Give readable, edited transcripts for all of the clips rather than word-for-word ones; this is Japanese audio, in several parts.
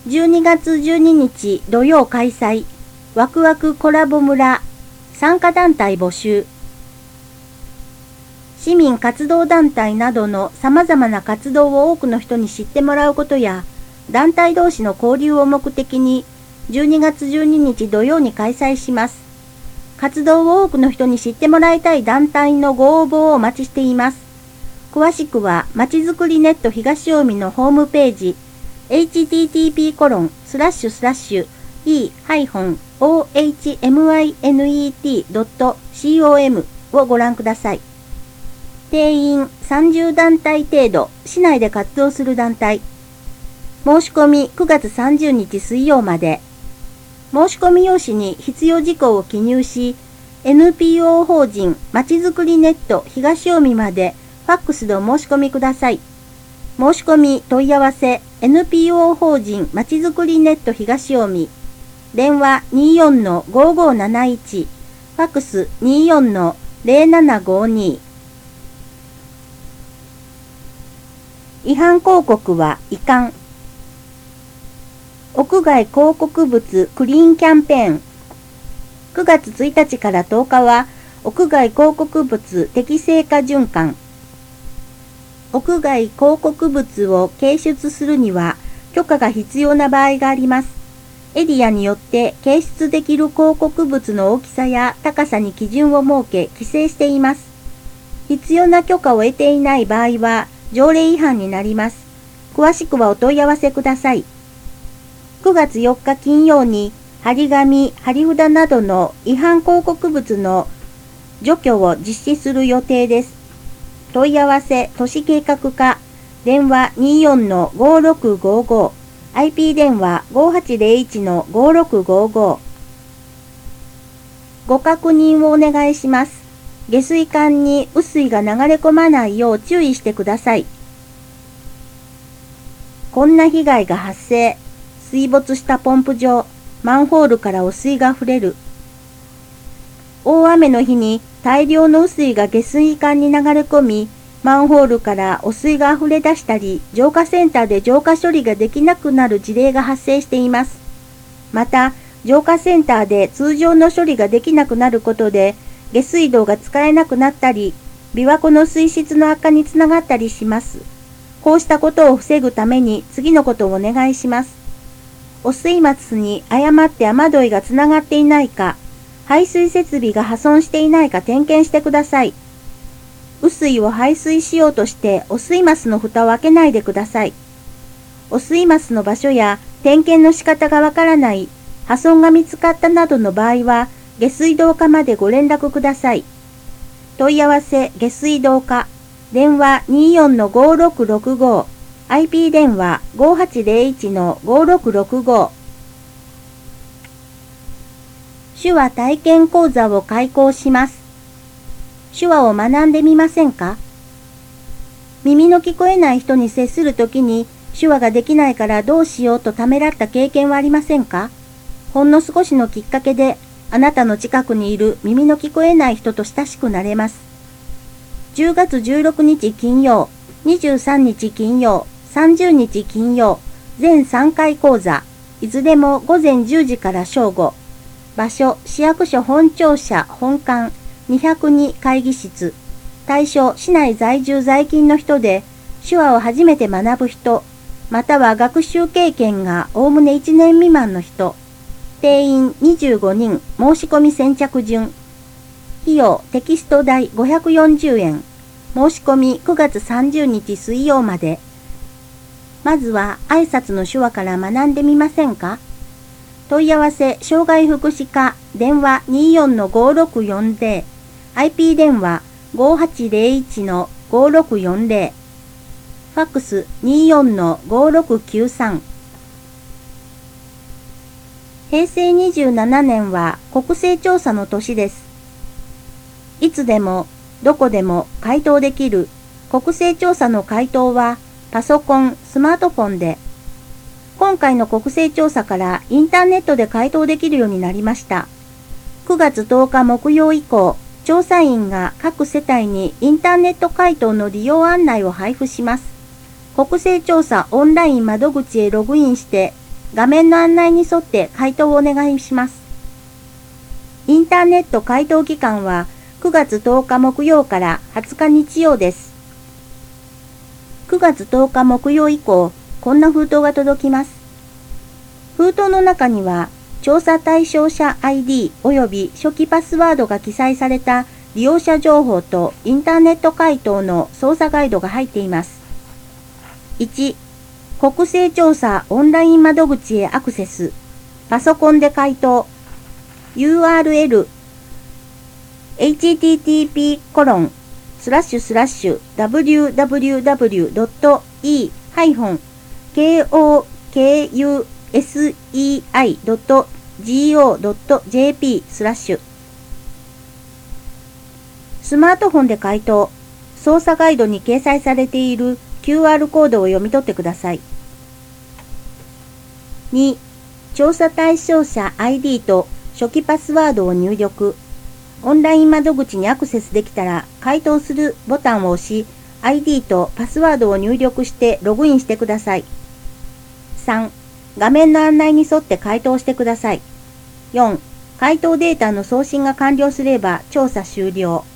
12月12日土曜開催。ワクワクコラボ村。参加団体募集。市民活動団体などの様々な活動を多くの人に知ってもらうことや、団体同士の交流を目的に、12月12日土曜に開催します。活動を多くの人に知ってもらいたい団体のご応募をお待ちしています。詳しくは、まちづくりネット東近江のホームページ、http://e-ohminet.com をご覧ください。定員30団体程度、市内で活動する団体。申し込み9月30日水曜まで。申し込み用紙に必要事項を記入し、NPO 法人まちづくりネット東近江までファックスでお申し込みください。申し込み問い合わせ NPO 法人まちづくりネット東近江。電話 24-5571。ファックス 24-0752。違反広告はいかん。屋外広告物クリーンキャンペーン。9月1日から10日は屋外広告物適正化循環。屋外広告物を掲出するには許可が必要な場合があります。エリアによって掲出できる広告物の大きさや高さに基準を設け規制しています。必要な許可を得ていない場合は条例違反になります。詳しくはお問い合わせください。9月4日金曜に張り紙、張り札などの違反広告物の除去を実施する予定です。問い合わせ都市計画課、電話 24-5655、IP 電話 5801-5655。ご確認をお願いします。下水管に雨水が流れ込まないよう注意してください。こんな被害が発生。水没したポンプ場、マンホールから汚水が溢れる。大雨の日に大量の雨水が下水管に流れ込み、マンホールから汚水が溢れ出したり、浄化センターで浄化処理ができなくなる事例が発生しています。また、浄化センターで通常の処理ができなくなることで、下水道が使えなくなったり、琵琶湖の水質の悪化につながったりします。こうしたことを防ぐために次のことをお願いします。汚水末に誤って雨どいがつながっていないか、排水設備が破損していないか点検してください。雨水を排水しようとして汚水末の蓋を開けないでください。汚水末の場所や点検の仕方がわからない、破損が見つかったなどの場合は、下水道課までご連絡ください。問い合わせ下水道課、電話 24-5665、IP 電話 5801-5665。手話体験講座を開講します。手話を学んでみませんか？耳の聞こえない人に接するときに手話ができないからどうしようとためらった経験はありませんか？ほんの少しのきっかけであなたの近くにいる耳の聞こえない人と親しくなれます。10月16日金曜、23日金曜、30日金曜、全3回講座、いずれも午前10時から正午。場所、市役所本庁舎本館202会議室。対象、市内在住在勤の人で、手話を初めて学ぶ人、または学習経験がおおむね1年未満の人。定員25人、申し込み先着順。費用、テキスト代540円。申し込み9月30日水曜まで。まずは挨拶の手話から学んでみませんか？問い合わせ障害福祉課、電話 24-5640、IP 電話 5801-5640、ファックス 24-5693。平成27年は国勢調査の年です。いつでも、どこでも回答できる国勢調査の回答はパソコン、スマートフォンで、今回の国勢調査からインターネットで回答できるようになりました。9月10日木曜以降、調査員が各世帯にインターネット回答の利用案内を配布します。国勢調査オンライン窓口へログインして、 画面の案内に沿って回答をお願いします。インターネット回答期間は9月10日木曜から20日日曜です。9月10日木曜以降、こんな封筒が届きます。封筒の中には、調査対象者 ID および初期パスワードが記載された利用者情報とインターネット回答の操作ガイドが入っています。1、国勢調査オンライン窓口へアクセス。パソコンで回答。URL http://www.e-kokusei.go.jp/ スマートフォンで回答。操作ガイドに掲載されている QR コードを読み取ってください。2、調査対象者 ID と初期パスワードを入力。オンライン窓口にアクセスできたら、回答するボタンを押し、ID とパスワードを入力してログインしてください。3、画面の案内に沿って回答してください。4、回答データの送信が完了すれば調査終了。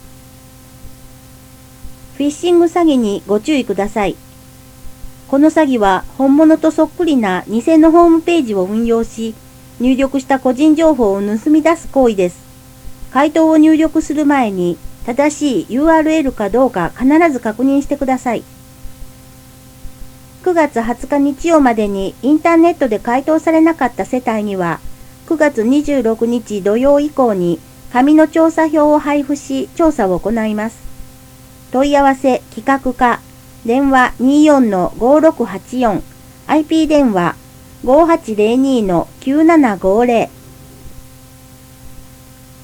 フィッシング詐欺にご注意ください。この詐欺は本物とそっくりな偽のホームページを運用し、入力した個人情報を盗み出す行為です。回答を入力する前に正しい URL かどうか必ず確認してください。9月20日日曜までにインターネットで回答されなかった世帯には、9月26日土曜以降に紙の調査票を配布し調査を行います。問い合わせ企画課、電話 24-5684、IP 電話 5802-9750